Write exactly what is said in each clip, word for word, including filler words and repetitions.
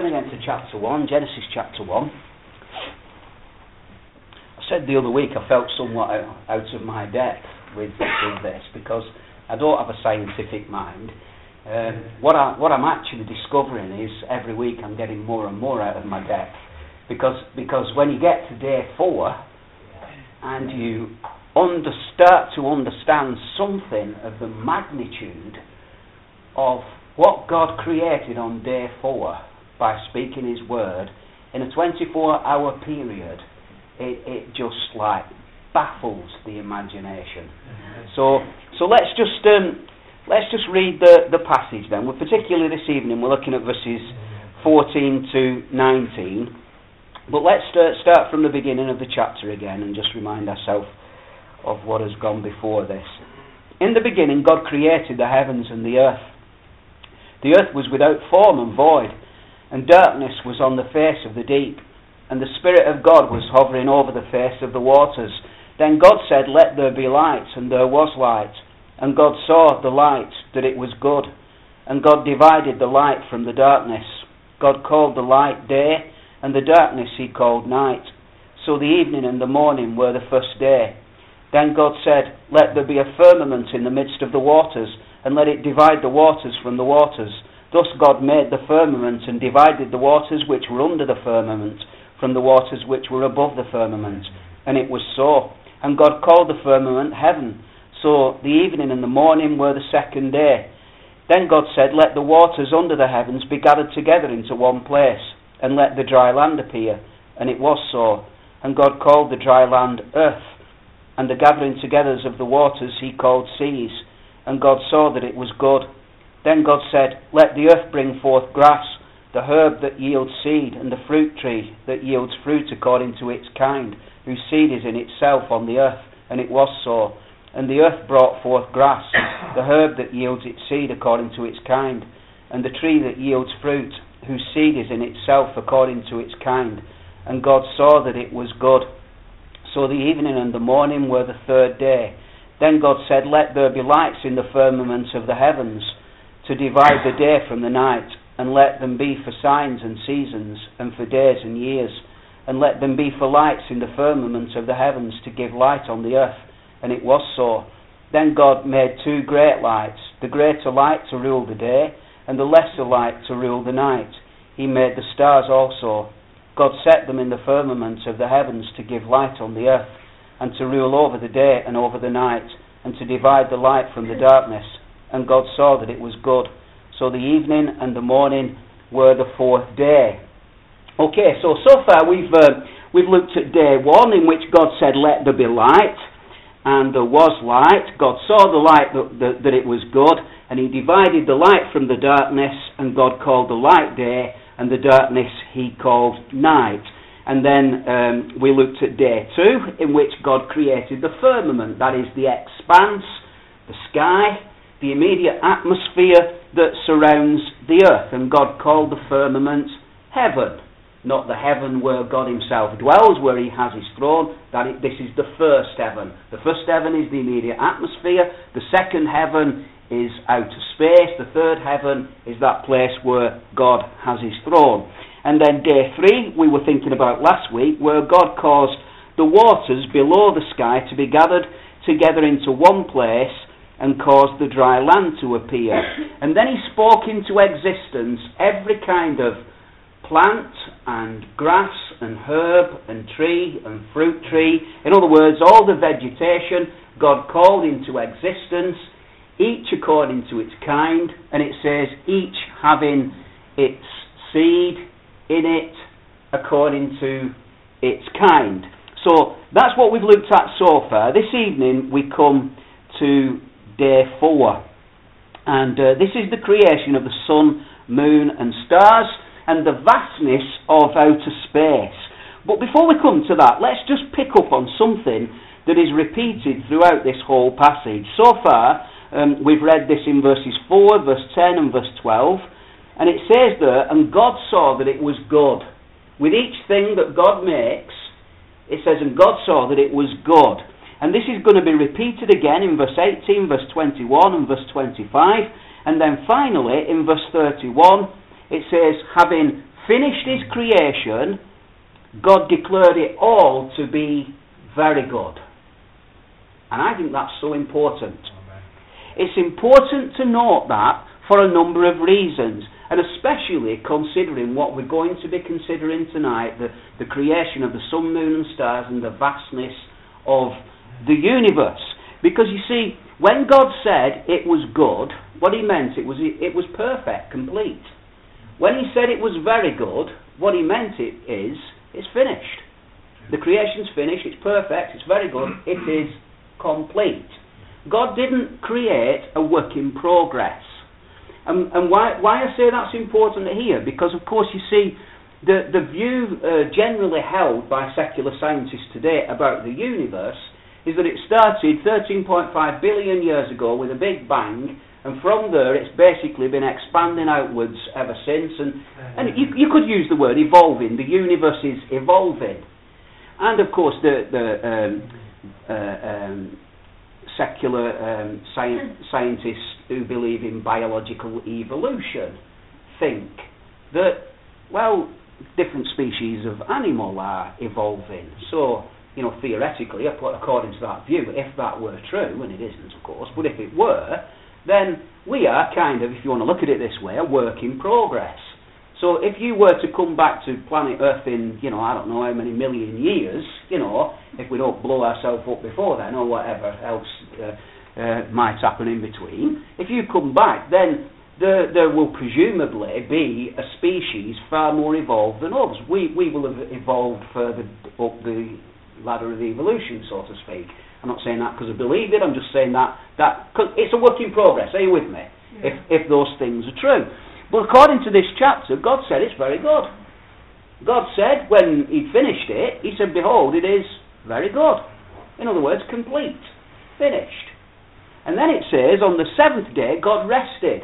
turn again to chapter one, Genesis chapter one. I said the other week I felt somewhat out, out of my depth with, with this because I don't have a scientific mind. Um, what, I, what I'm actually discovering is every week I'm getting more and more out of my depth because because when you get to day four and you under, start to understand something of the magnitude of what God created on day four by speaking His word in a twenty-four hour period, it, it just like baffles the imagination. Mm-hmm. So so let's just um, let's just read the, the passage then. We're particularly this evening we're looking at verses fourteen to nineteen. But let's start, start from the beginning of the chapter again and just remind ourselves of what has gone before this. In the beginning God created the heavens and the earth. The earth was without form and void, and darkness was on the face of the deep, and the Spirit of God was hovering over the face of the waters. Then God said, "Let there be light," and there was light. And God saw the light, that it was good. And God divided the light from the darkness. God called the light day, and the darkness He called night. So the evening and the morning were the first day. Then God said, "Let there be a firmament in the midst of the waters, and let it divide the waters from the waters." Thus God made the firmament and divided the waters which were under the firmament from the waters which were above the firmament. And it was so. And God called the firmament heaven. So the evening and the morning were the second day. Then God said, "Let the waters under the heavens be gathered together into one place, and let the dry land appear." And it was so. And God called the dry land earth, and the gathering together of the waters He called seas. And God saw that it was good. Then God said, "Let the earth bring forth grass, the herb that yields seed, and the fruit tree that yields fruit according to its kind, whose seed is in itself on the earth." And it was so. And the earth brought forth grass, the herb that yields its seed according to its kind, and the tree that yields fruit, whose seed is in itself according to its kind. And God saw that it was good. So the evening and the morning were the third day. Then God said, "Let there be lights in the firmament of the heavens, to divide the day from the night, and let them be for signs and seasons, and for days and years. And let them be for lights in the firmament of the heavens, to give light on the earth." And it was so. Then God made two great lights, the greater light to rule the day, and the lesser light to rule the night. He made the stars also. God set them in the firmament of the heavens to give light on the earth, and to rule over the day and over the night, and to divide the light from the darkness. And God saw that it was good. So the evening and the morning were the fourth day. Okay, so so far we've uh, we've looked at day one, in which God said, "Let there be light," and there was light. God saw the light that, that, that it was good, and He divided the light from the darkness, and God called the light day, and the darkness He called night. And then um, we looked at day two, in which God created the firmament, that is the expanse, the sky, the immediate atmosphere that surrounds the earth. And God called the firmament heaven, not the heaven where God Himself dwells, where He has His throne. That is, this is the first heaven. The first heaven is the immediate atmosphere. The second heaven is outer space. The third heaven is that place where God has His throne. And then day three, we were thinking about last week, where God caused the waters below the sky to be gathered together into one place and caused the dry land to appear. And then He spoke into existence every kind of plant and grass and herb and tree and fruit tree. In other words, all the vegetation God called into existence, each according to its kind, and it says each having its seed in it according to its kind. So that's what we've looked at so far. This evening we come to day four, and uh, this is the creation of the sun, moon and stars, and the vastness of outer space. But before we come to that, let's just pick up on something that is repeated throughout this whole passage. So far um, we've read this in verses four, verse ten and verse twelve. And it says there, "And God saw that it was good." With each thing that God makes, it says, "And God saw that it was good." And this is going to be repeated again in verse eighteen, verse twenty-one and verse twenty-five. And then finally, in verse thirty-one, it says, "Having finished his creation, God declared it all to be very good. And I think that's so important. Amen. It's important to note that for a number of reasons, and especially considering what we're going to be considering tonight, the, the creation of the sun, moon and stars and the vastness of the universe. Because you see, when God said it was good, what he meant it was it was perfect, complete. When he said it was very good, what he meant it is it's finished. The creation's finished, it's perfect, it's very good, it is complete. God didn't create a work in progress. And, and why, why I say that's important here, because of course you see the, the view uh, generally held by secular scientists today about the universe is that it started thirteen point five billion years ago with a big bang, and from there it's basically been expanding outwards ever since, and, and you, you could use the word evolving. The universe is evolving. And of course the, the um, uh, um, secular um, sci- scientists who believe in biological evolution think that, well, different species of animal are evolving. So, you know, theoretically, according to that view, if that were true, and it isn't, of course, but if it were, then we are kind of, if you want to look at it this way, a work in progress. So if you were to come back to planet Earth in, you know, I don't know how many million years, you know, if we don't blow ourselves up before then or whatever else uh, uh, might happen in between, if you come back, then there, there will presumably be a species far more evolved than us. We, we will have evolved further up the ladder of evolution, so to speak. I'm not saying that because I believe it, I'm just saying that, that cause it's a work in progress, are you with me? Yeah. If, if those things are true. But according to this chapter, God said it's very good. God said when he finished it, he said, behold, it is very good. In other words, complete. Finished. And then it says, on the seventh day, God rested.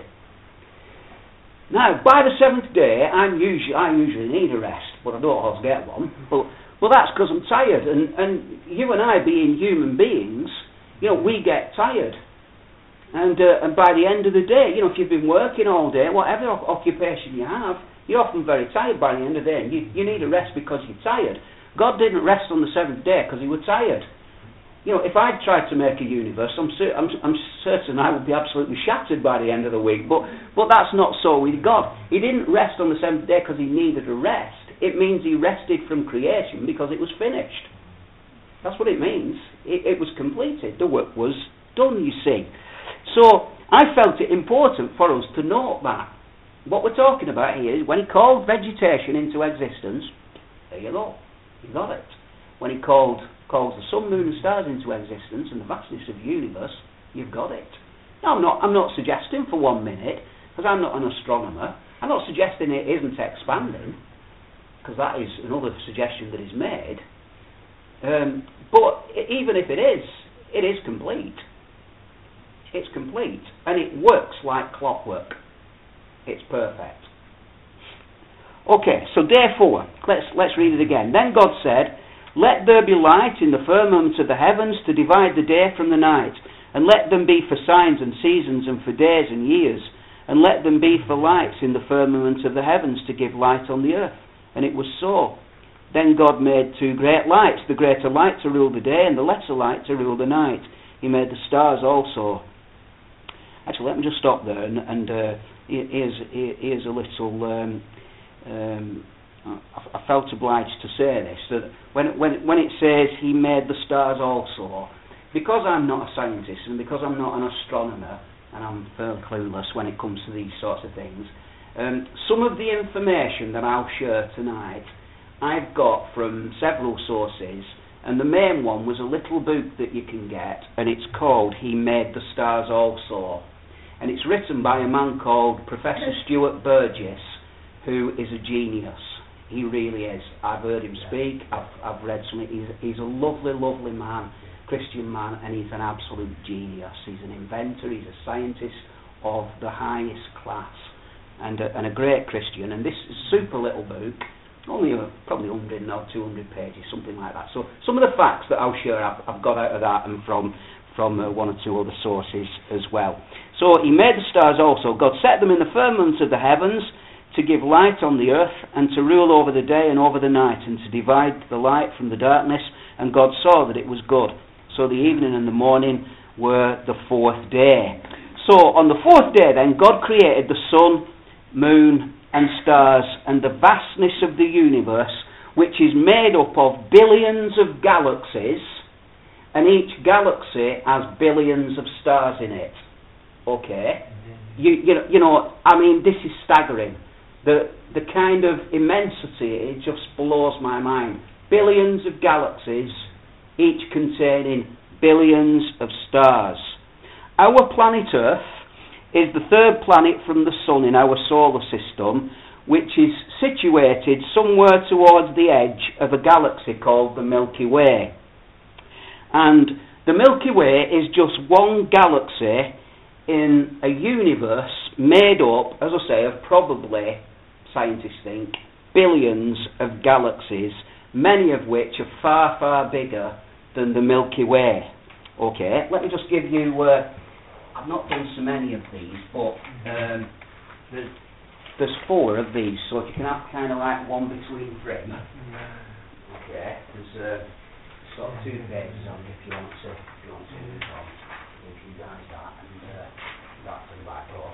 Now, by the seventh day, I'm usually, I usually need a rest, but I don't always get one. But, well, that's because I'm tired. And, and you and I, being human beings, you know, we get tired. And uh, and by the end of the day, you know, if you've been working all day, whatever occupation you have, you're often very tired by the end of the day, and you, you need a rest because you're tired. God didn't rest on the seventh day because he was tired. You know, if I'd tried to make a universe, I'm, cer- I'm, I'm certain I would be absolutely shattered by the end of the week, but, but that's not so with God. He didn't rest on the seventh day because he needed a rest. It means he rested from creation because it was finished. That's what it means. It, it was completed. The work was done, you see. So I felt it important for us to note that. What we're talking about here is when he called vegetation into existence, there you go, you got it. When he called calls the sun, moon and stars into existence and the vastness of the universe, you've got it. Now I'm not, I'm not suggesting for one minute, because I'm not an astronomer, I'm not suggesting it isn't expanding, because that is another suggestion that is made. Um, but even if it is, it is complete. It's complete, and it works like clockwork. It's perfect. Okay, so therefore, let's let's read it again. Then God said, let there be light in the firmament of the heavens to divide the day from the night, and let them be for signs and seasons and for days and years, and let them be for lights in the firmament of the heavens to give light on the earth. And it was so. Then God made two great lights, the greater light to rule the day, and the lesser light to rule the night. He made the stars also. Actually, let me just stop there, and, and uh, here's, here's a little... Um, um, I, I felt obliged to say this, that when, when, when it says he made the stars also, because I'm not a scientist, and because I'm not an astronomer, and I'm fairly clueless when it comes to these sorts of things, um, some of the information that I'll share tonight, I've got from several sources, and the main one was a little book that you can get, and it's called He Made the Stars Also. And it's written by a man called Professor Stuart Burgess, who is a genius. He really is. I've heard him speak, I've, I've read something. He's, he's a lovely, lovely man, Christian man, and he's an absolute genius. He's an inventor, he's a scientist of the highest class, and a, and a great Christian. And this is a super little book, only a, probably one hundred or two hundred pages, something like that. So some of the facts that I'll share I've, I've got out of that and from from uh, one or two other sources as well. So he made the stars also. God set them in the firmament of the heavens to give light on the earth, and to rule over the day and over the night, and to divide the light from the darkness. And God saw that it was good. So the evening and the morning were the fourth day. So on the fourth day then, God created the sun, moon, and stars, and the vastness of the universe, which is made up of billions of galaxies, and each galaxy has billions of stars in it. Okay? You, you, know, you know, I mean, this is staggering. The, the kind of immensity, it just blows my mind. Billions of galaxies, each containing billions of stars. Our planet Earth is the third planet from the Sun in our solar system, which is situated somewhere towards the edge of a galaxy called the Milky Way. And the Milky Way is just one galaxy in a universe made up, as I say, of probably, scientists think, billions of galaxies, many of which are far, far bigger than the Milky Way. Okay, let me just give you, uh, I've not done so many of these, but um, there's, there's four of these, so if you can have kind of like one between three. Okay, there's uh, sort of two pages on if you want to, if you want to if you guys that, and uh, that's in back door.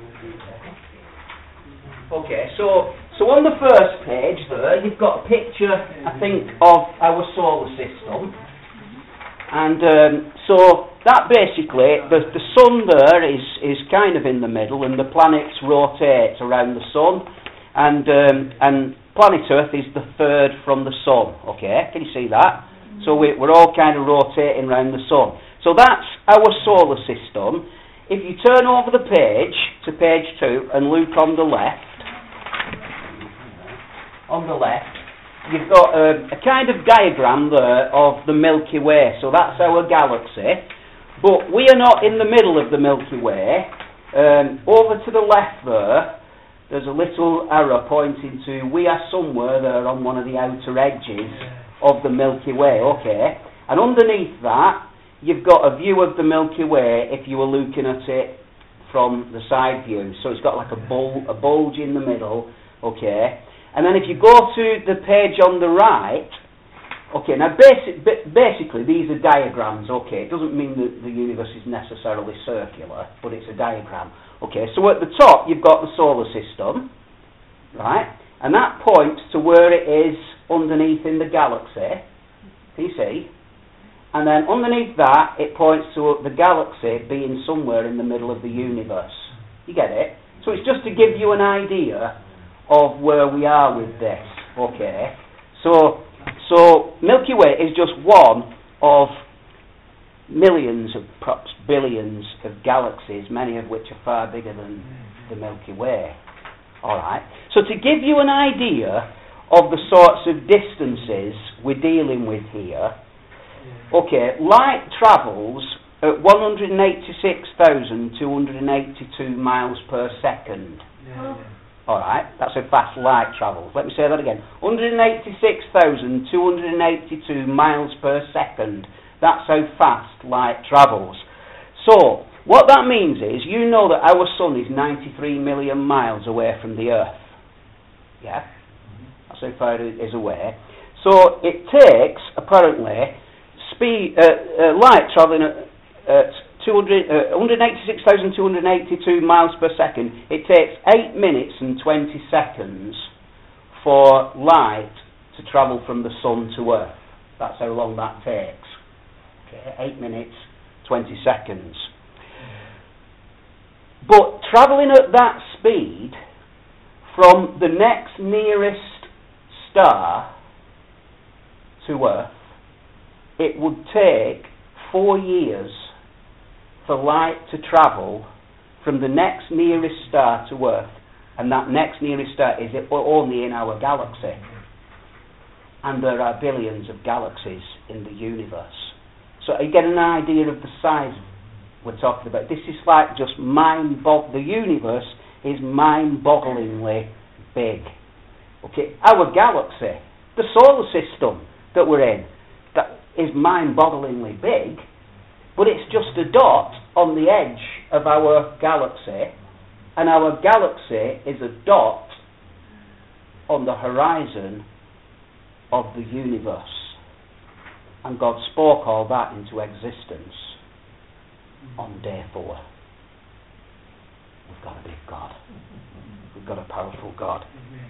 Okay, so so on the first page there, you've got a picture, I think, of our solar system. And um, so that basically, the, the sun there is, is kind of in the middle, and the planets rotate around the sun, and um, and planet Earth is the third from the sun. Okay, can you see that? So we, we're all kind of rotating around the sun. So that's our solar system. If you turn over the page to page two and look on the left, on the left, you've got a, a kind of diagram there of the Milky Way. So that's our galaxy. But we are not in the middle of the Milky Way. Um, over to the left there, there's a little arrow pointing to we are somewhere there on one of the outer edges of the Milky Way. Okay. And underneath that, you've got a view of the Milky Way if you were looking at it from the side view. So it's got like a, bul- a bulge in the middle. Okay. And then if you go to the page on the right, okay, now basic, basically these are diagrams, okay, it doesn't mean that the universe is necessarily circular, but it's a diagram. Okay, so at the top you've got the solar system, right, and that points to where it is underneath in the galaxy, can you see? And then underneath that it points to the galaxy being somewhere in the middle of the universe. You get it? So it's just to give you an idea of where we are with this. Okay, so so Milky Way is just one of millions of perhaps billions of galaxies, many of which are far bigger than the Milky Way. All right. So to give you an idea of the sorts of distances we're dealing with here, okay, light travels at one hundred eighty-six thousand two hundred eighty-two miles per second. Yeah. Alright, that's how fast light travels. Let me say that again. one hundred eighty-six thousand two hundred eighty-two miles per second. That's how fast light travels. So, what that means is, you know that our sun is ninety-three million miles away from the Earth. Yeah? That's how far it is away. So, it takes, apparently, speed, uh, uh, light travelling at, at one hundred eighty-six thousand two hundred eighty-two miles per second. It takes eight minutes and twenty seconds for light to travel from the sun to Earth. That's how long that takes. Okay, eight minutes, twenty seconds. But travelling at that speed from the next nearest star to Earth, it would take four years for light to travel from the next nearest star to Earth, and that next nearest star is only in our galaxy. And there are billions of galaxies in the universe. So you get an idea of the size we're talking about. This is like just mind-boggling. The universe is mind-bogglingly big. Okay, our galaxy, the solar system that we're in, that is mind-bogglingly big. But it's just a dot on the edge of our galaxy, and our galaxy is a dot on the horizon of the universe. And God spoke all that into existence on day four. We've got a big God. We've got a powerful God.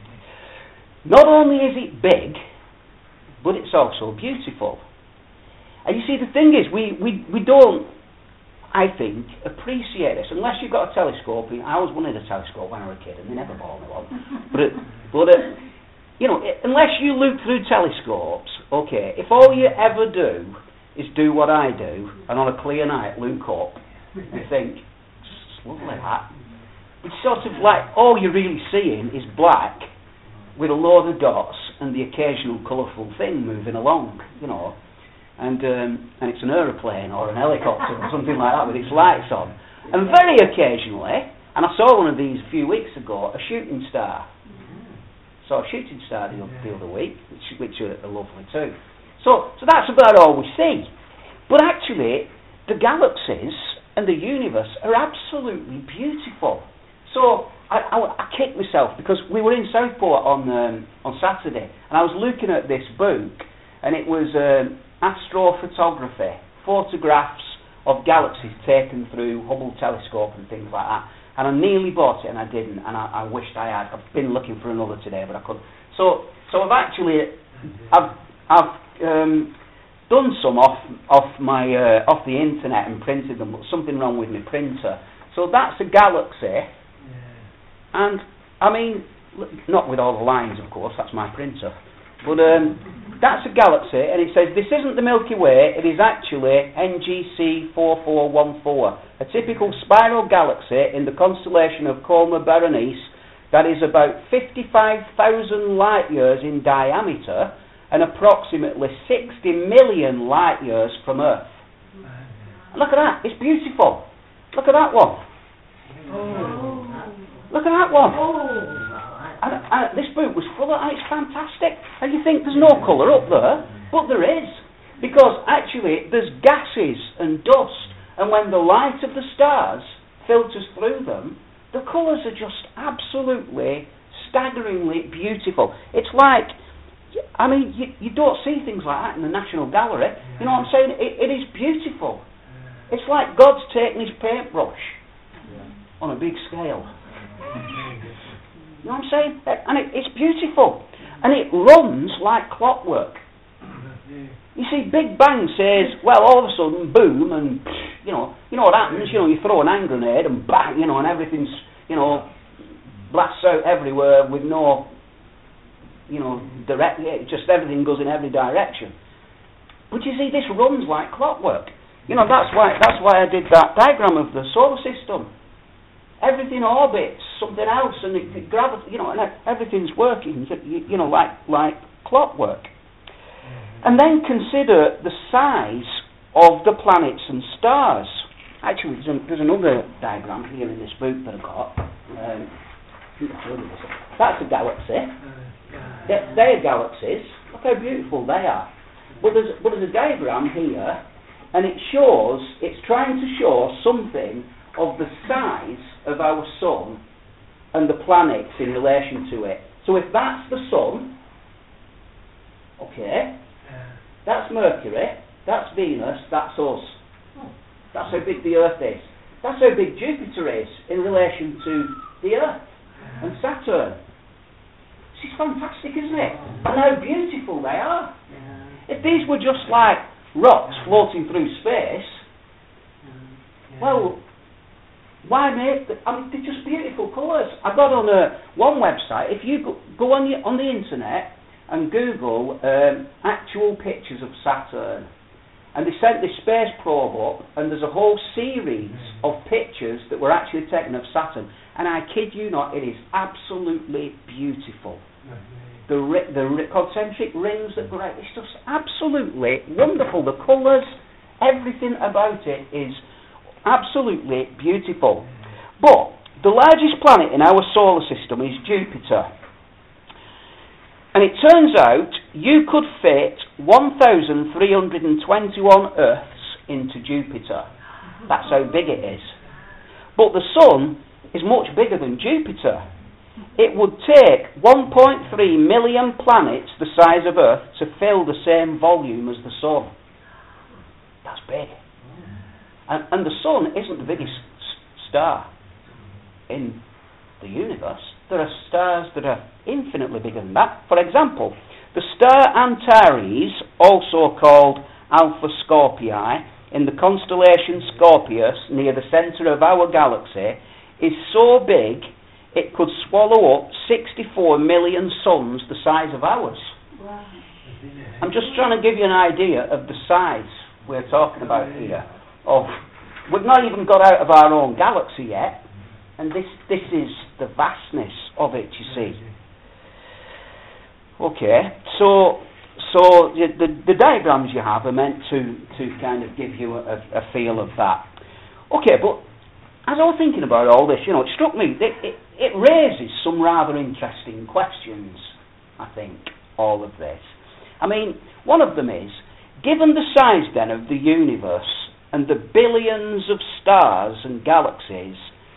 Not only is it big, but it's also beautiful. And you see, the thing is, we, we, we don't, I think, appreciate this. Unless you've got a telescope. I always wanted a telescope when I was a kid, and they never bought me one. But, it, but uh, you know, it, unless you look through telescopes, okay, if all you ever do is do what I do, and on a clear night look up, and think, it's lovely that. It's sort of like, all you're really seeing is black, with a load of dots, and the occasional colourful thing moving along, you know. And um, and it's an aeroplane or an helicopter or something like that with its lights on. And very occasionally, and I saw one of these a few weeks ago, a shooting star. Saw a shooting star the, the other week, which, which are, are lovely too. So, so that's about all we see. But actually, the galaxies and the universe are absolutely beautiful. So I, I, I kicked myself because we were in Southport on um, on Saturday, and I was looking at this book, and it was um, astrophotography, photographs of galaxies taken through Hubble telescope and things like that. And I nearly bought it, and I didn't, and I, I wished I had. I've been looking for another today, but I couldn't. So, so I've actually, I've, I've um, done some off off my uh, off the internet and printed them, but something wrong with my printer. So that's a galaxy. And, I mean, not with all the lines, of course, that's my printer. But um, that's a galaxy, and it says, this isn't the Milky Way, it is actually N G C four four one four, a typical spiral galaxy in the constellation of Coma Berenice that is about fifty-five thousand light years in diameter and approximately sixty million light years from Earth. And look at that, it's beautiful. Look at that one. Oh. Look at that one. Oh. And, and this book was full of, and it's fantastic. And you think there's no colour up there, but there is. Because actually there's gases and dust, and when the light of the stars filters through them, the colours are just absolutely, staggeringly beautiful. It's like, I mean, you, you don't see things like that in the National Gallery. You know what I'm saying? It, it is beautiful. It's like God's taken his paintbrush on a big scale. You know what I'm saying? And it, it's beautiful. And it runs like clockwork. You see, Big Bang says, well, all of a sudden, boom, and, you know, you know what happens? You know, you throw an hand grenade and bang, you know, and everything's, you know, blasts out everywhere with no, you know, direct, yeah, just everything goes in every direction. But you see, this runs like clockwork. You know, that's why, that's why I did that diagram of the solar system. Everything orbits something else, and it, it gravity, you know, and everything's working, you, you know, like like clockwork. And then consider the size of the planets and stars. Actually, there's, a, there's another diagram here in this book that I got. Um, that's a galaxy. They're, they're galaxies. Look how beautiful they are. But there's, but there's a diagram here, and it shows, it's trying to show something of the size of our sun and the planets in relation to it. So if that's the sun, okay, that's Mercury, that's Venus, that's us. That's how big the Earth is. That's how big Jupiter is in relation to the Earth and Saturn. This is fantastic, isn't it? And how beautiful they are. If these were just like rocks floating through space, well, why make them? I mean, they're just beautiful colours. I got on a, one website, if you go, go on, the, on the internet and Google um, actual pictures of Saturn, and they sent this space probe up, and there's a whole series of pictures that were actually taken of Saturn, and I kid you not, it is absolutely beautiful. The, ri- the ri- concentric rings that go out, it's just absolutely wonderful. The colours, everything about it is absolutely beautiful. But the largest planet in our solar system is Jupiter. And it turns out you could fit one thousand three hundred twenty-one Earths into Jupiter. That's how big it is. But the Sun is much bigger than Jupiter. it would take one point three million planets the size of Earth to fill the same volume as the Sun. That's big. And, and the Sun isn't the biggest s- star in the universe. There are stars that are infinitely bigger than that. For example, the star Antares, also called Alpha Scorpii, in the constellation Scorpius, near the centre of our galaxy, is so big it could swallow up sixty-four million suns the size of ours. Wow. I'm just trying to give you an idea of the size we're talking about here. Of, we've not even got out of our own galaxy yet, and this this is the vastness of it, you see. Okay, so so the, the, the diagrams you have are meant to, to kind of give you a, a feel of that. Okay, but as I was thinking about all this, you know, it struck me that it, it raises some rather interesting questions, I think, all of this. I mean, one of them is, given the size then of the universe and the billions of stars and galaxies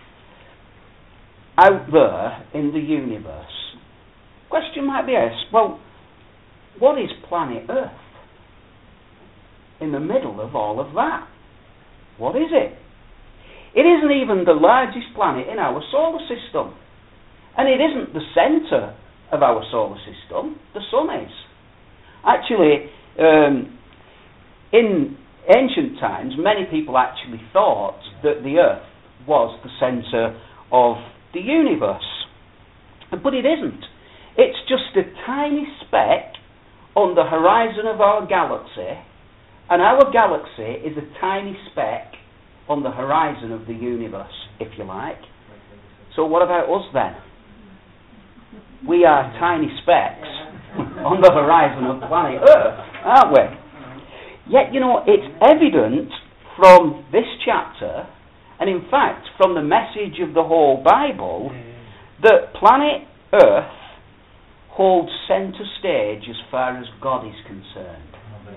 out there in the universe, question might be asked, well, what is planet Earth in the middle of all of that? What is it? It isn't even the largest planet in our solar system. And it isn't the centre of our solar system. The Sun is. Actually, um, in ancient times, many people actually thought that the Earth was the centre of the universe. But it isn't. It's just a tiny speck on the horizon of our galaxy, and our galaxy is a tiny speck on the horizon of the universe, if you like. So what about us then? We are tiny specks on the horizon of planet Earth, aren't we? Yet, you know, it's evident from this chapter, and in fact from the message of the whole Bible, that planet Earth holds centre stage as far as God is concerned.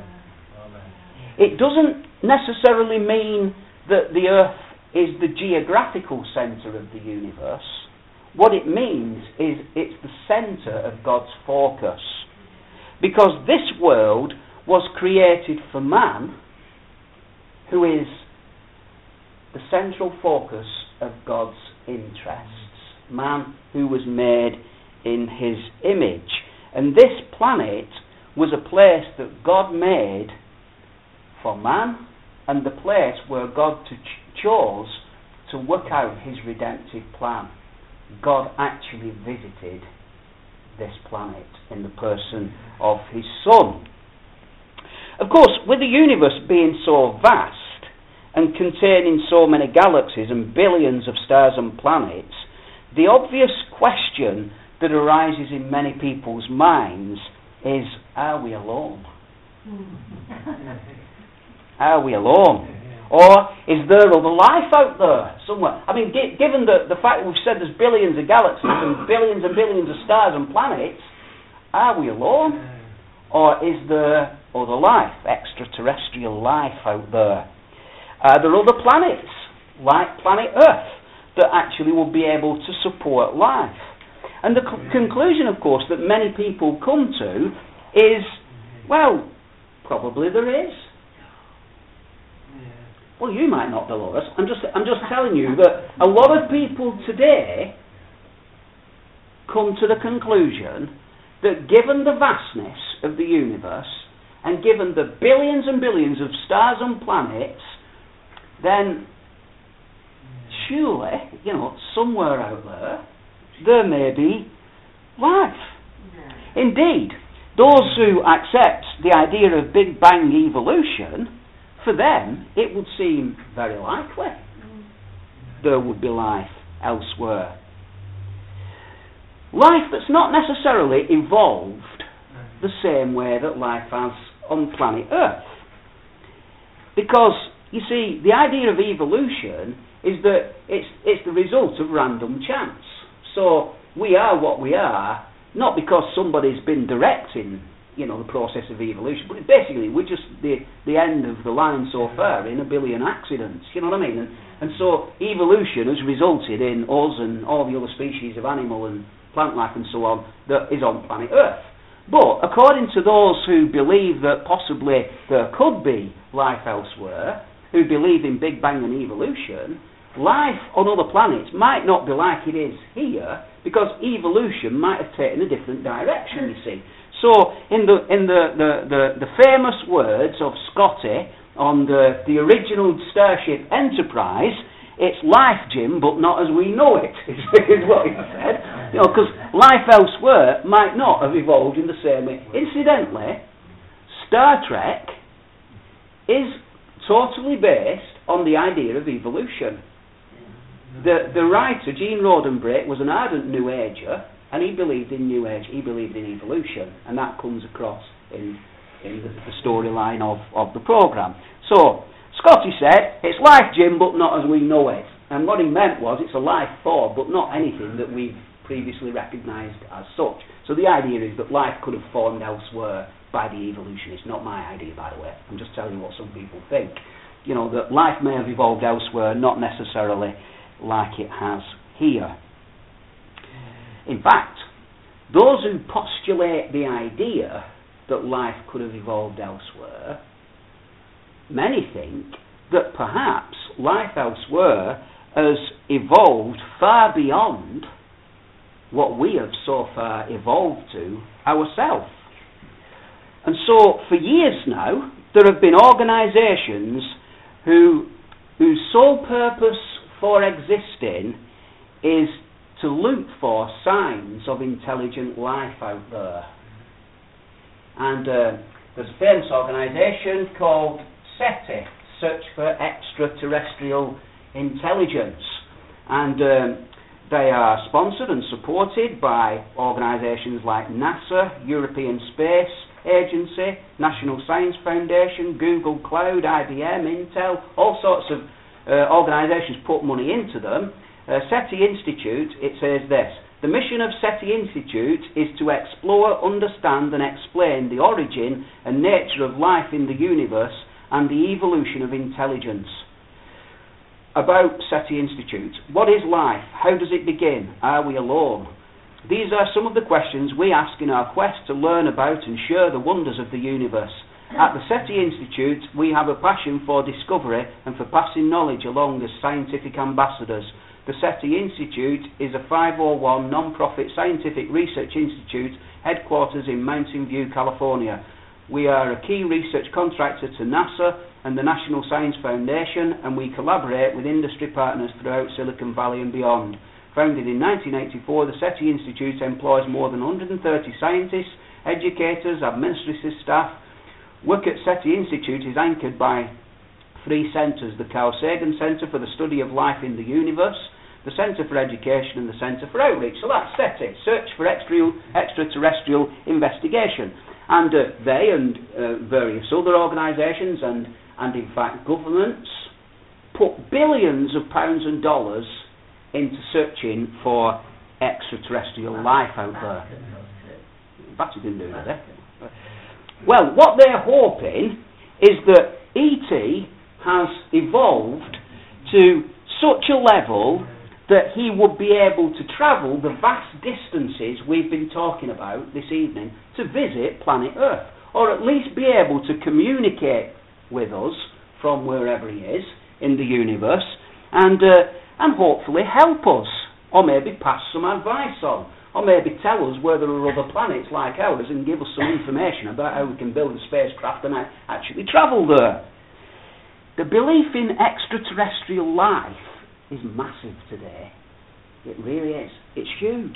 It doesn't necessarily mean that the Earth is the geographical centre of the universe. What it means is it's the centre of God's focus. Because this world was created for man, who is the central focus of God's interests. Man who was made in his image. And this planet was a place that God made for man, and the place where God to ch- chose to work out his redemptive plan. God actually visited this planet in the person of his Son. Of course, with the universe being so vast and containing so many galaxies and billions of stars and planets, the obvious question that arises in many people's minds is, are we alone? Are we alone? Or is there other life out there somewhere? I mean, g- given the, the fact that we've said there's billions of galaxies and billions and billions of stars and planets, are we alone? Or is there other life, extraterrestrial life out there? Are there other planets, like planet Earth, that actually will be able to support life? And the co- conclusion, of course, that many people come to is, well, probably there is. Well, you might not, Dolores. I'm just, I'm just telling you that a lot of people today come to the conclusion that given the vastness of the universe and given the billions and billions of stars and planets, then surely, you know, somewhere out there, there may be life. Indeed, those who accept the idea of Big Bang evolution, for them, it would seem very likely there would be life elsewhere. Life that's not necessarily evolved the same way that life has on planet Earth. Because, you see, the idea of evolution is that it's, it's the result of random chance. So, we are what we are, not because somebody's been directing you know, the process of evolution. But basically, we're just the the end of the line so far in a billion accidents. You know what I mean? And, and so evolution has resulted in us and all the other species of animal and plant life and so on that is on planet Earth. But according to those who believe that possibly there could be life elsewhere, who believe in Big Bang and evolution, life on other planets might not be like it is here, because evolution might have taken a different direction, you see. So, in the in the, the, the, the famous words of Scotty on the, the original Starship Enterprise, it's life, Jim, but not as we know it, is what he said. You know, because life elsewhere might not have evolved in the same way. Incidentally, Star Trek is totally based on the idea of evolution. The the writer, Gene Roddenberry, was an ardent New Ager, and he believed in New Age, he believed in evolution, and that comes across in in the, the storyline of, of the programme. So, Scotty said, it's life, Jim, but not as we know it. And what he meant was, it's a life form, but not anything that we've previously recognised as such. So the idea is that life could have formed elsewhere by the evolutionists. Not my idea, by the way. I'm just telling you what some people think. You know, that life may have evolved elsewhere, not necessarily like it has here. In fact, those who postulate the idea that life could have evolved elsewhere, many think that perhaps life elsewhere has evolved far beyond what we have so far evolved to ourselves. And so, for years now, there have been organisations who, whose sole purpose for existing is to look for signs of intelligent life out there. And uh, there's a famous organisation called SETI, Search for Extraterrestrial Intelligence. And um, they are sponsored and supported by organisations like NASA, European Space Agency, National Science Foundation, Google Cloud, I B M, Intel, all sorts of uh, organisations put money into them. Uh, SETI Institute, it says this: the mission of SETI Institute is to explore, understand and explain the origin and nature of life in the universe and the evolution of intelligence. About SETI Institute: what is life? How does it begin? Are we alone? These are some of the questions we ask in our quest to learn about and share the wonders of the universe. At the SETI Institute, we have a passion for discovery and for passing knowledge along as scientific ambassadors. The SETI Institute is a five oh one non-profit scientific research institute headquarters in Mountain View, California. We are a key research contractor to NASA and the National Science Foundation, and we collaborate with industry partners throughout Silicon Valley and beyond. Founded in nineteen eighty-four, the SETI Institute employs more than one hundred thirty scientists, educators, administrative staff. Work at SETI Institute is anchored by three centres: the Carl Sagan Centre for the Study of Life in the Universe, the Centre for Education, and the Centre for Outreach. So that's SETI, Search for Extra- Extraterrestrial Investigation. And uh, they and uh, various other organisations and, and in fact governments put billions of pounds and dollars into searching for extraterrestrial life out there. In fact, he didn't do that, eh? Well, what they're hoping is that E T has evolved to such a level that he would be able to travel the vast distances we've been talking about this evening to visit planet Earth, or at least be able to communicate with us from wherever he is in the universe, and uh, and hopefully help us, or maybe pass some advice on, or maybe tell us where there are other planets like ours and give us some information about how we can build a spacecraft and actually travel there. The belief in extraterrestrial life is massive today. It really is. It's huge.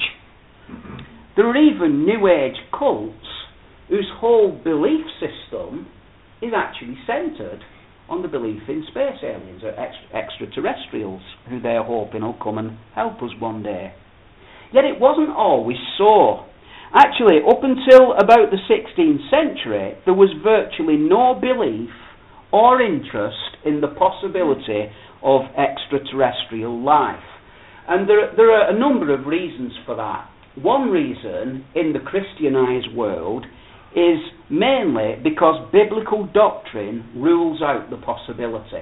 There are even New Age cults whose whole belief system is actually centred on the belief in space aliens or ex- extraterrestrials who they're hoping will come and help us one day. Yet it wasn't always so. Actually, up until about the sixteenth century, there was virtually no belief or interest in the possibility of extraterrestrial life. And there, there are a number of reasons for that. One reason in the Christianized world is mainly because biblical doctrine rules out the possibility.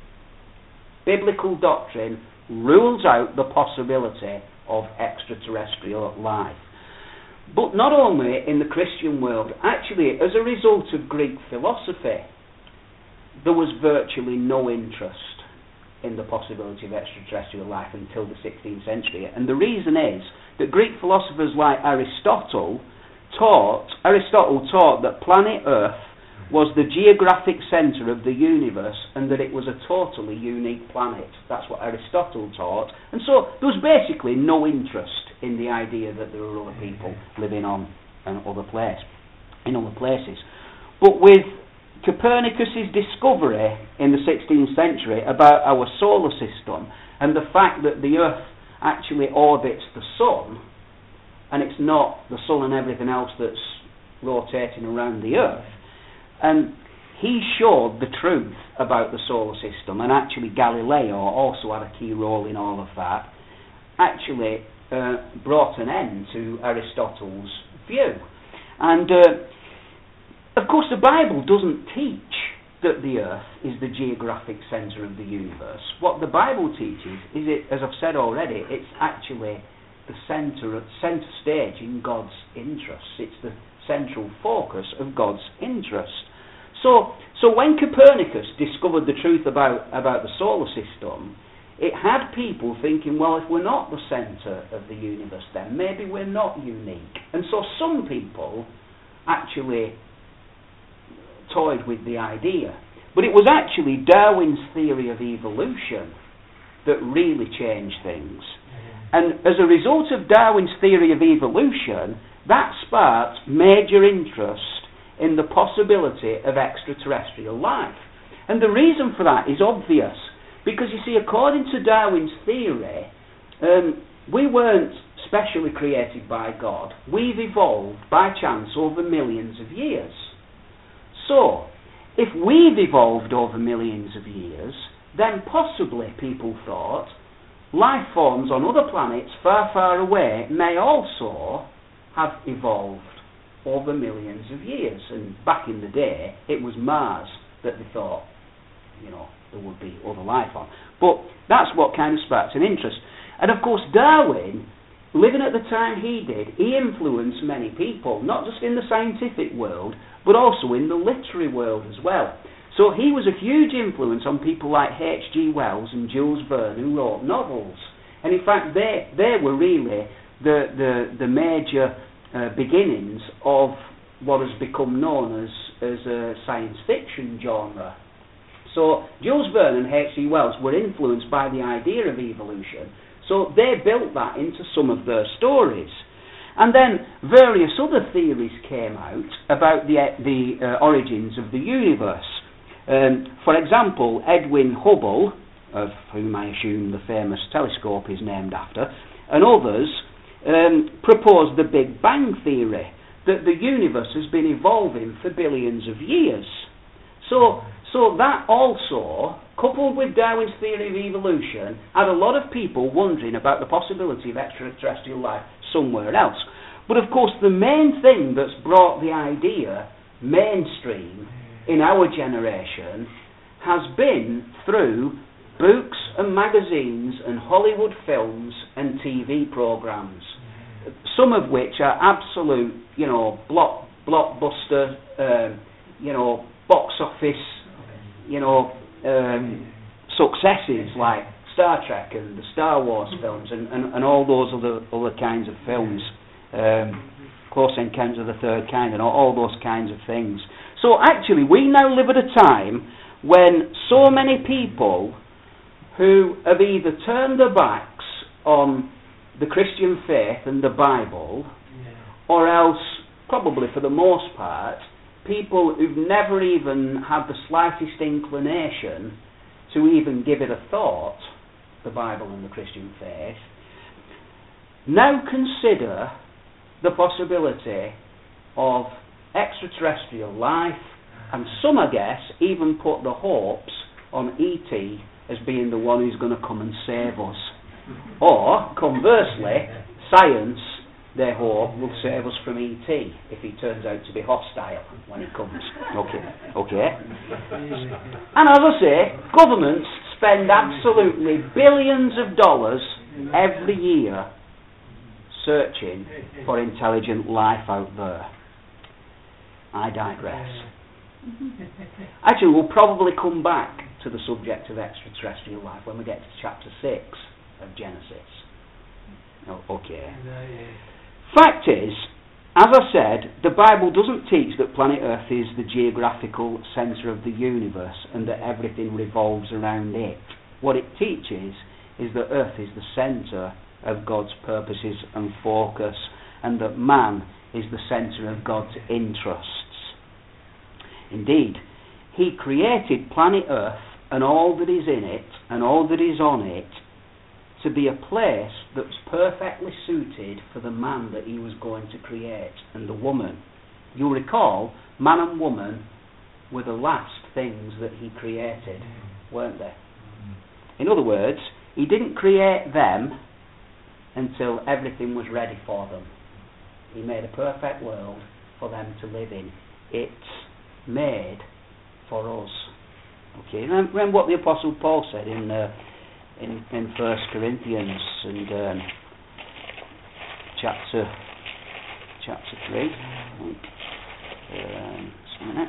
Biblical doctrine rules out the possibility of extraterrestrial life. But not only in the Christian world, actually as a result of Greek philosophy, there was virtually no interest in the possibility of extraterrestrial life until the sixteenth century. And the reason is that Greek philosophers like Aristotle taught, Aristotle taught that planet Earth was the geographic centre of the universe and that it was a totally unique planet. That's what Aristotle taught. And so there was basically no interest in the idea that there were other people living on an other place, in other places. But with Copernicus's discovery in the sixteenth century about our solar system and the fact that the Earth actually orbits the Sun, and it's not the Sun and everything else that's rotating around the Earth, and he showed the truth about the solar system, and actually Galileo also had a key role in all of that, actually uh, brought an end to Aristotle's view. And uh, of course the Bible doesn't teach that the Earth is the geographic centre of the universe. What the Bible teaches is, it, as I've said already, it's actually the centre, centre stage in God's interests. It's the central focus of God's interest. So, so when Copernicus discovered the truth about, about the solar system, it had people thinking, well, if we're not the centre of the universe, then maybe we're not unique. And so some people actually toyed with the idea. But it was actually Darwin's theory of evolution that really changed things. And as a result of Darwin's theory of evolution, that sparked major interest in the possibility of extraterrestrial life. And the reason for that is obvious, because you see, according to Darwin's theory, um, we weren't specially created by God. We've evolved by chance over millions of years. So, if we've evolved over millions of years, then possibly, people thought, life forms on other planets far, far away may also have evolved over millions of years. And back in the day, it was Mars that they thought, you know, there would be other life on. But that's what kind of sparked an interest. And of course, Darwin, living at the time he did, he influenced many people, not just in the scientific world, but also in the literary world as well. So he was a huge influence on people like H G Wells and Jules Verne, who wrote novels. And in fact, they they were really the the, the major uh, beginnings of what has become known as, as a science fiction genre. So Jules Verne and H G Wells were influenced by the idea of evolution, so they built that into some of their stories. And then various other theories came out about the, the uh, origins of the universe. Um, for example, Edwin Hubble, of whom I assume the famous telescope is named after, and others um, proposed the Big Bang theory, that the universe has been evolving for billions of years. So, so that also, coupled with Darwin's theory of evolution, had a lot of people wondering about the possibility of extraterrestrial life somewhere else. But of course, the main thing that's brought the idea mainstream in our generation has been through books and magazines and Hollywood films and T V programs, some of which are absolute, you know, block, blockbuster, uh, you know, box office, you know, um, successes like Star Trek and the Star Wars films and, and, and all those other other kinds of films, um, Close Encounters of the Third Kind and all, all those kinds of things. So actually, we now live at a time when so many people who have either turned their backs on the Christian faith and the Bible, yeah. or else, probably for the most part, people who've never even had the slightest inclination to even give it a thought, the Bible and the Christian faith, now consider the possibility of extraterrestrial life, and some, I guess, even put the hopes on E T as being the one who's going to come and save us. Or, conversely, science they hope, will save us from E T if he turns out to be hostile when he comes. Okay, okay. And as I say, governments spend absolutely billions of dollars every year searching for intelligent life out there. I digress. Actually, we'll probably come back to the subject of extraterrestrial life when we get to chapter six of Genesis. Oh, okay. Fact is, as I said, the Bible doesn't teach that planet Earth is the geographical centre of the universe and that everything revolves around it. What it teaches is that Earth is the centre of God's purposes and focus, and that man is the centre of God's interests. Indeed, He created planet Earth and all that is in it and all that is on it to be a place that's perfectly suited for the man that He was going to create, and the woman. You'll recall, man and woman were the last things that He created, weren't they? In other words, He didn't create them until everything was ready for them. He made a perfect world for them to live in. It's made for us. Okay, remember what the Apostle Paul said in uh, in, in First Corinthians and um, chapter chapter three. Um, just a minute.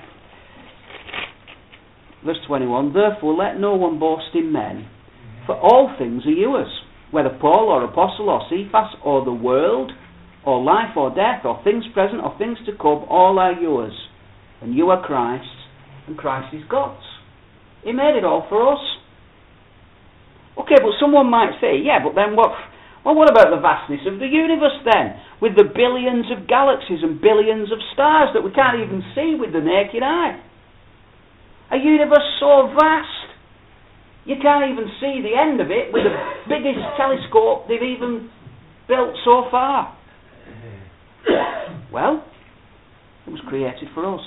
Verse twenty-one. Therefore, let no one boast in men, for all things are yours, whether Paul or Apostle or Cephas or the world, or life or death, or things present or things to come, all are yours, and you are Christ's, and Christ is God's. He made it all for us. Okay, but someone might say, yeah, but then what? Well, what about the vastness of the universe then, with the billions of galaxies and billions of stars that we can't even see with the naked eye? A universe so vast, you can't even see the end of it with the biggest telescope they've even built so far. Well, it was created for us.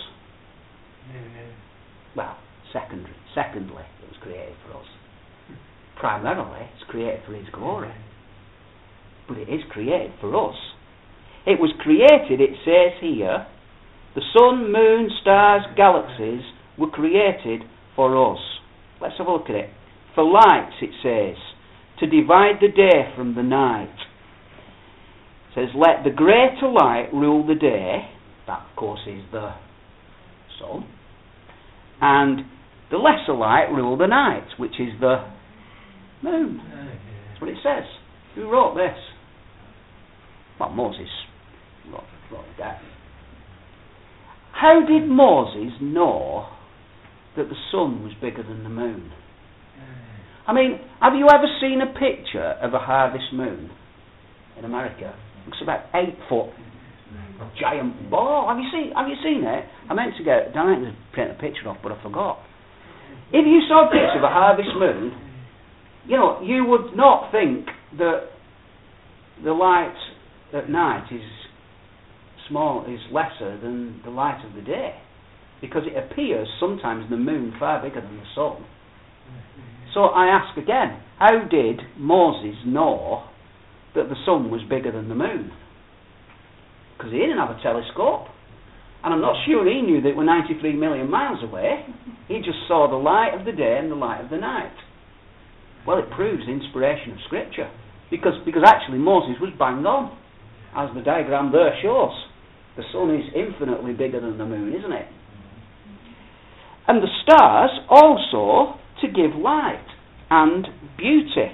Well, secondary, secondly, it was created for us. Primarily, it's created for His glory. But it is created for us. It was created, it says here, the sun, moon, stars, galaxies were created for us. Let's have a look at it. For lights, it says, to divide the day from the night. It says, let the greater light rule the day. That, of course, is the sun. And the lesser light rule the night, which is the moon. That's what it says. Who wrote this? Well, Moses wrote, wrote it down. How did Moses know that the sun was bigger than the moon? I mean, have you ever seen a picture of a harvest moon in America? It looks about eight foot. Giant ball. Have you seen? Have you seen it? I meant to get. I meant to print a picture off, but I forgot. If you saw a picture of a harvest moon, you know, you would not think that the light at night is small, is lesser than the light of the day, because it appears sometimes the moon far bigger than the sun. So I ask again, how did Moses know that the sun was bigger than the moon? Because he didn't have a telescope. And I'm not sure he knew that it were ninety-three million miles away. He just saw the light of the day and the light of the night. Well, it proves the inspiration of Scripture. Because, because actually Moses was bang on. As the diagram there shows. The sun is infinitely bigger than the moon, isn't it? And the stars also to give light and beauty.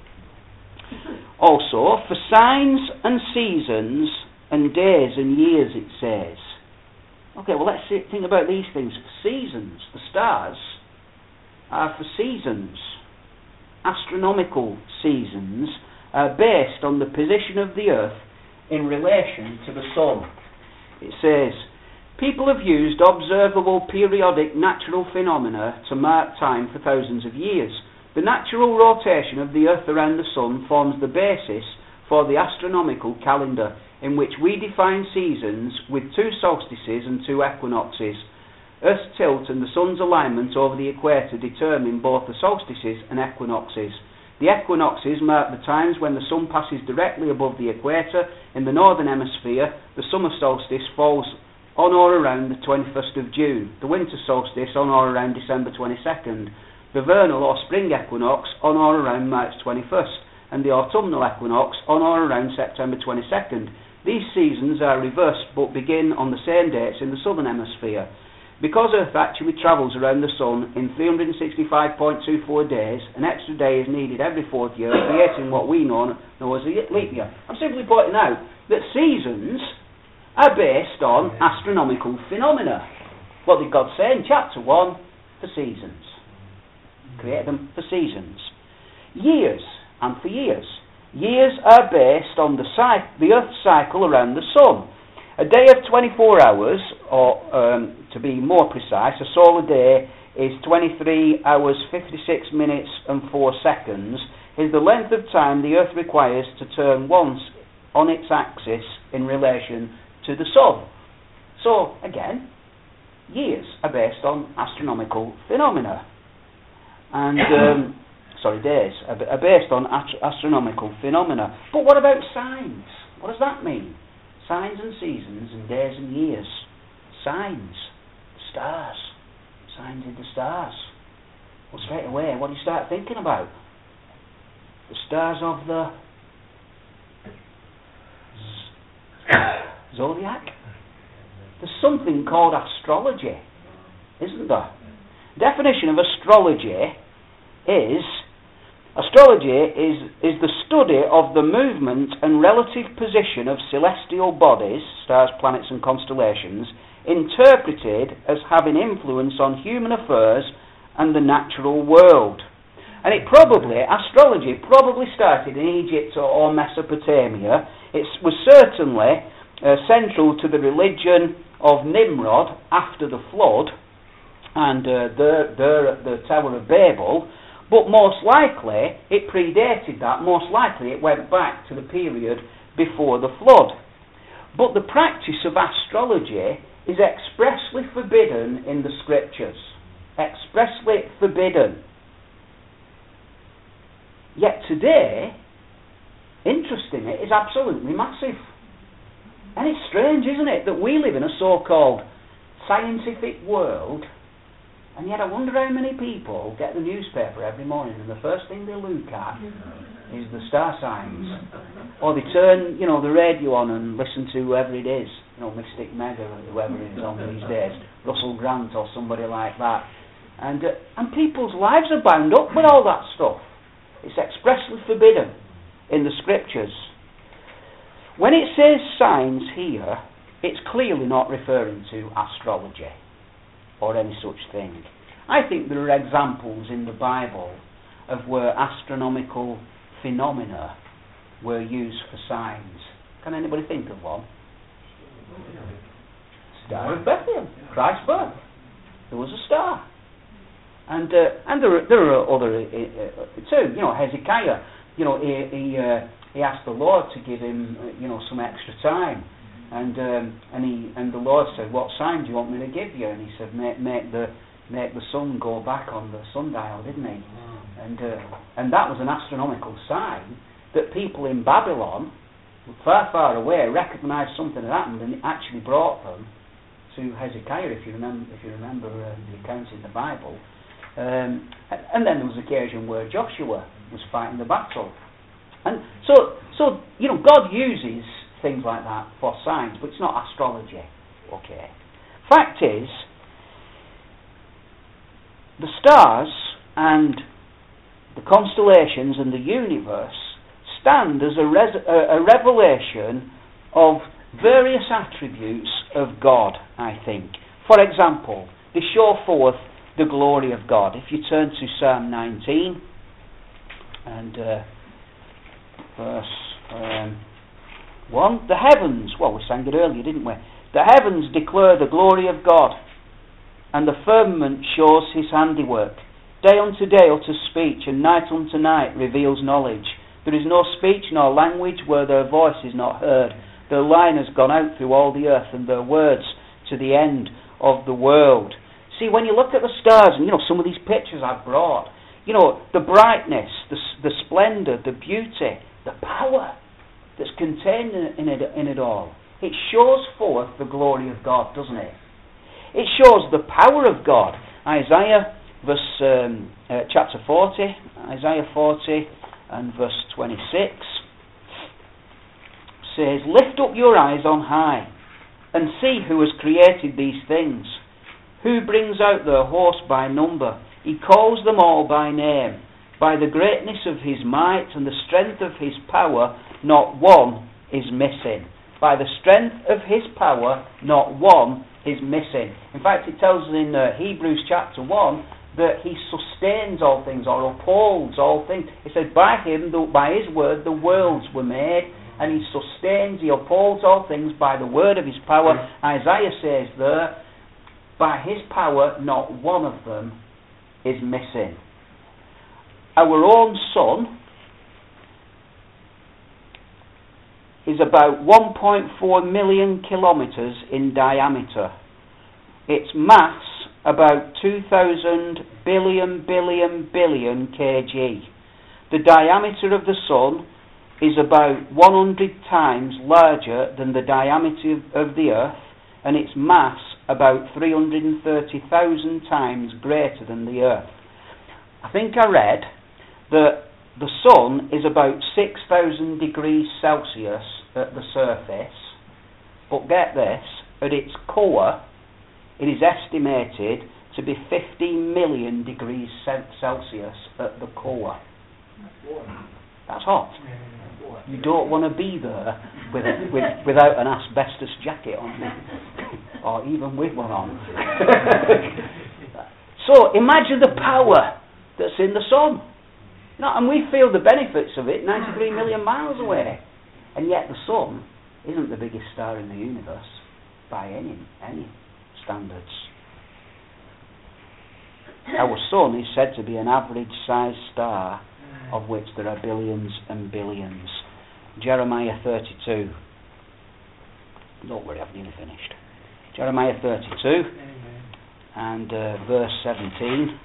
Also for signs and seasons and days and years, it says. Okay, well, let's see, think about these things. Seasons. The stars are for seasons. Astronomical seasons are based on the position of the earth in relation to the sun. It says, people have used observable periodic natural phenomena to mark time for thousands of years. The natural rotation of the earth around the sun forms the basis for the astronomical calendar, in which we define seasons with two solstices and two equinoxes. Earth's tilt and the sun's alignment over the equator determine both the solstices and equinoxes. The equinoxes mark the times when the sun passes directly above the equator. In the northern hemisphere, the summer solstice falls on or around the twenty-first of June, the winter solstice on or around December twenty-second, the vernal or spring equinox on or around March twenty-first, and the autumnal equinox on or around September twenty-second. These seasons are reversed but begin on the same dates in the southern hemisphere. Because Earth actually travels around the Sun in three hundred sixty-five point two four days, an extra day is needed every fourth year, creating what we know, know as a leap year. I'm simply pointing out that seasons are based on astronomical phenomena. What did God say in chapter one? For seasons. Create them for seasons. Years, and for years. Years are based on the, cy- the Earth's cycle around the Sun. A day of twenty-four hours, or um, to be more precise, a solar day is twenty-three hours, fifty-six minutes and four seconds, is the length of time the Earth requires to turn once on its axis in relation to the Sun. So, again, years are based on astronomical phenomena. And, um, sorry, days are, are based on ast- astronomical phenomena. But what about signs? What does that mean? Signs and seasons and days and years. Signs. Stars. Signs in the stars. Well, straight away, what do you start thinking about? The stars of the z- zodiac? There's something called astrology, isn't there? Definition of astrology is Astrology is, is the study of the movement and relative position of celestial bodies, stars, planets and constellations, interpreted as having influence on human affairs and the natural world. And it probably, astrology probably started in Egypt or, or Mesopotamia. It was certainly uh, central to the religion of Nimrod after the flood and uh, the, the, the Tower of Babel. But most likely, it predated that. Most likely, it went back to the period before the flood. But the practice of astrology is expressly forbidden in the Scriptures. Expressly forbidden. Yet today, interest in it is absolutely massive. And it's strange, isn't it, that we live in a so-called scientific world. And yet I wonder how many people get the newspaper every morning and the first thing they look at is the star signs. Or they turn, you know, the radio on and listen to whoever it is, you know, Mystic Meg or whoever it is on these days, Russell Grant or somebody like that. And, uh, and people's lives are bound up with all that stuff. It's expressly forbidden in the Scriptures. When it says signs here, it's clearly not referring to astrology or any such thing. I think there are examples in the Bible of where astronomical phenomena were used for signs. Can anybody think of one? Star of Bethlehem, Christ's birth. There was a star. And uh, and there are, there are other uh, uh, too. You know, Hezekiah. You know, he he, uh, he asked the Lord to give him uh, you know some extra time. And um, and he and the Lord said, "What sign do you want me to give you?" And he said, "Make make the make the sun go back on the sundial," didn't he? And uh, and that was an astronomical sign that people in Babylon, far far away, recognised something had happened, and it actually brought them to Hezekiah. If you remember, if you remember uh, the accounts in the Bible. Um, and then there was an occasion where Joshua was fighting the battle, and so so you know God uses things like that for signs, but it's not astrology. Okay. Fact is, the stars and the constellations and the universe stand as a, res- a, a revelation of various attributes of God, I think. For example, they show forth the glory of God. If you turn to Psalm nineteen and uh, verse um, one, the heavens, well, we sang it earlier, didn't we? The heavens declare the glory of God, and the firmament shows his handiwork. Day unto day utters speech, and night unto night reveals knowledge. There is no speech nor language where their voice is not heard. Their line has gone out through all the earth, and their words to the end of the world. See, when you look at the stars, and you know some of these pictures I've brought, you know, the brightness, the, the splendour, the beauty, the power that's contained in it, in it all. It shows forth the glory of God, doesn't it? It shows the power of God. Isaiah verse um, uh, chapter forty, Isaiah forty and verse twenty-six says, "Lift up your eyes on high, and see who has created these things, who brings out their host by number. He calls them all by name. By the greatness of his might and the strength of his power, not one is missing." By the strength of his power, not one is missing. In fact, it tells us in uh, Hebrews chapter one that he sustains all things, or upholds all things. It says, by him, the, by his word, the worlds were made, and he sustains, he upholds all things by the word of his power. Isaiah says there, by his power, not one of them is missing. Our own sun is about one point four million kilometres in diameter. Its mass about two thousand billion billion billion kilograms. The diameter of the sun is about one hundred times larger than the diameter of the earth, and its mass about three hundred thirty thousand times greater than the earth. I think I read that the sun is about six thousand degrees Celsius at the surface, but get this, at its core it is estimated to be fifteen million degrees Celsius at the core. That's hot. You don't want to be there with, a, with without an asbestos jacket on, or even with one on. So imagine the power that's in the sun. No, and we feel the benefits of it ninety-three million miles away. And yet the sun isn't the biggest star in the universe by any any standards. Our sun is said to be an average-sized star, of which there are billions and billions. Jeremiah thirty-two. Don't worry, I've nearly finished. Jeremiah thirty-two and uh, verse seventeen.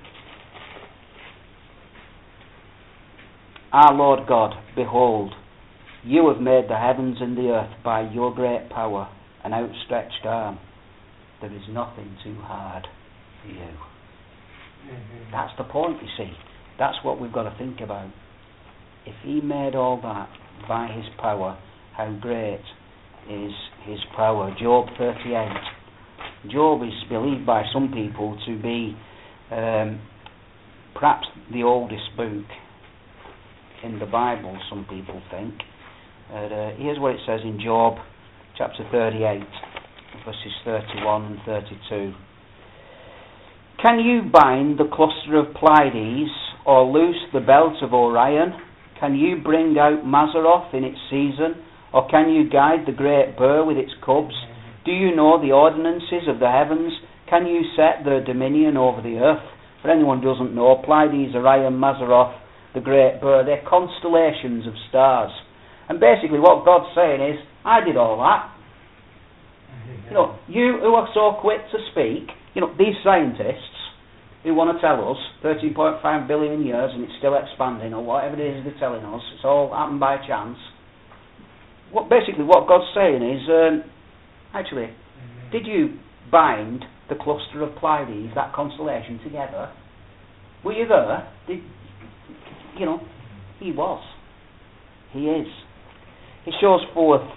Our Lord God, behold, you have made the heavens and the earth by your great power and outstretched arm. There is nothing too hard for you. Mm-hmm. That's the point, you see. That's what we've got to think about. If he made all that by his power, how great is his power? Job thirty-eight. Job is believed by some people to be um, perhaps the oldest book in the Bible, some people think. Uh, here's what it says in Job chapter thirty-eight, verses thirty-one and thirty-two. Can you bind the cluster of Pleiades, or loose the belt of Orion? Can you bring out Mazzaroth in its season, or can you guide the great bear with its cubs? Do you know the ordinances of the heavens? Can you set their dominion over the earth? For anyone who doesn't know, Pleiades, Orion, Mazzaroth, the great bear, they're constellations of stars. And basically what God's saying is, I did all that. You know, you who are so quick to speak, you know, these scientists who want to tell us thirteen point five billion years and it's still expanding, or whatever it is they're telling us, it's all happened by chance. What basically what God's saying is, um, actually, did you bind the cluster of Pleiades, that constellation, together? Were you there? Did, you know, he was. He is. He shows forth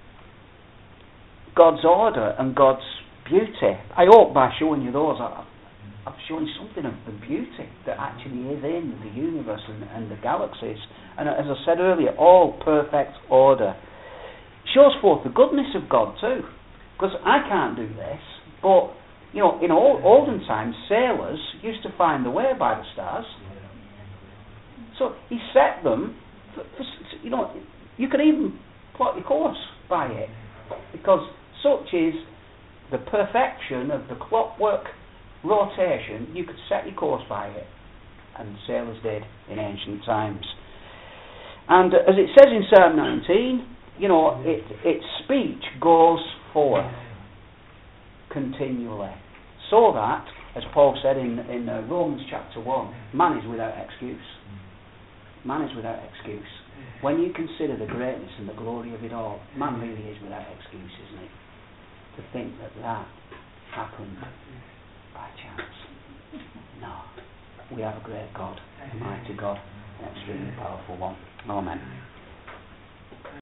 God's order and God's beauty. I hope by showing you those, I, I've shown you something of the beauty that actually is in the universe and, and the galaxies. And as I said earlier, all perfect order. It shows forth the goodness of God too. Because I can't do this, but, you know, in old, olden times, sailors used to find the way by the stars. So he set them, for, for, you know, you can even plot your course by it. Because such is the perfection of the clockwork rotation, you could set your course by it. And sailors did in ancient times. And as it says in Psalm nineteen, you know, it, its speech goes forth continually. So that, as Paul said in, in uh, Romans chapter one, man is without excuse. Man is without excuse. When you consider the greatness and the glory of it all, man really is without excuse, isn't he? To think that that happened by chance. No. We have a great God, a mighty God, an extremely powerful one. Amen.